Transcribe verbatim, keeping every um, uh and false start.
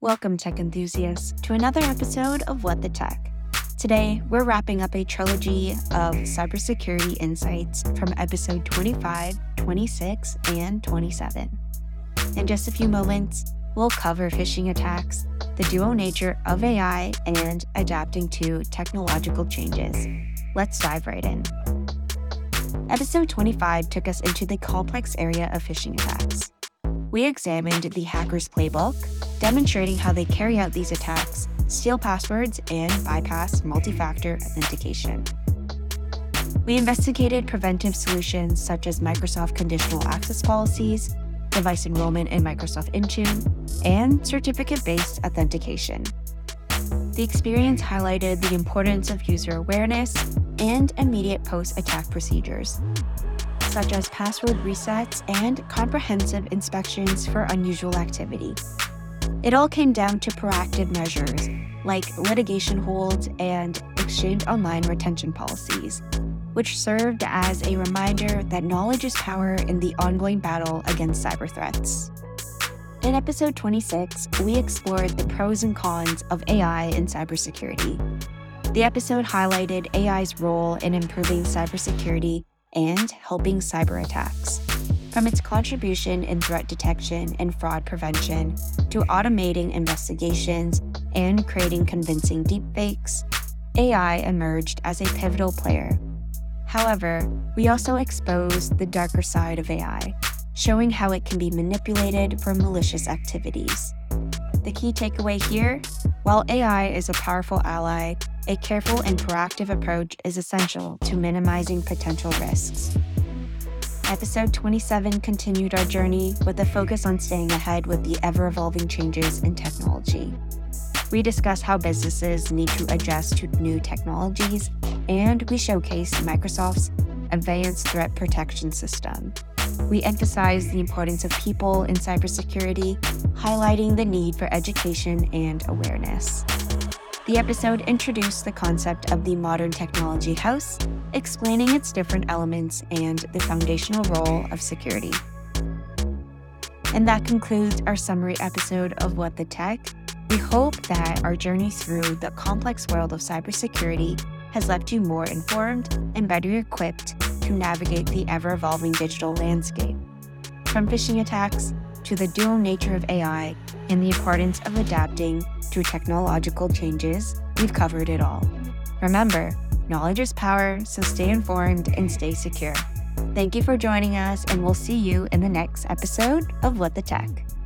Welcome, tech enthusiasts, to another episode of What the Tech. Today, we're wrapping up a trilogy of cybersecurity insights from episode twenty-five, twenty-six, and twenty-seven. In just a few moments, we'll cover phishing attacks, the dual nature of A I, and adapting to technological changes. Let's dive right in. Episode twenty-five took us into the complex area of phishing attacks. We examined the hacker's playbook, demonstrating how they carry out these attacks, steal passwords, and bypass multi-factor authentication. We investigated preventive solutions such as Microsoft conditional access policies, device enrollment in Microsoft Intune, and certificate-based authentication. The experience highlighted the importance of user awareness and immediate post-attack procedures, such as password resets and comprehensive inspections for unusual activity. It all came down to proactive measures like litigation holds and Exchange Online retention policies, which served as a reminder that knowledge is power in the ongoing battle against cyber threats. In episode twenty-six, we explored the pros and cons of A I in cybersecurity. The episode highlighted A I's role in improving cybersecurity and helping cyber attacks. From its contribution in threat detection and fraud prevention to automating investigations and creating convincing deepfakes, A I emerged as a pivotal player. However, we also exposed the darker side of A I, showing how it can be manipulated for malicious activities. The key takeaway here: while A I is a powerful ally, a careful and proactive approach is essential to minimizing potential risks. Episode twenty-seven continued our journey with a focus on staying ahead with the ever-evolving changes in technology. We discussed how businesses need to adjust to new technologies, and we showcased Microsoft's Advanced Threat Protection System. We emphasized the importance of people in cybersecurity, highlighting the need for education and awareness. The episode introduced the concept of the modern technology house, explaining its different elements and the foundational role of security. And that concludes our summary episode of What the Tech. We hope that our journey through the complex world of cybersecurity has left you more informed and better equipped to navigate the ever-evolving digital landscape. From phishing attacks to the dual nature of A I and the importance of adapting to technological changes, we've covered it all. Remember, knowledge is power, so stay informed and stay secure. Thank you for joining us, and we'll see you in the next episode of What the Tech.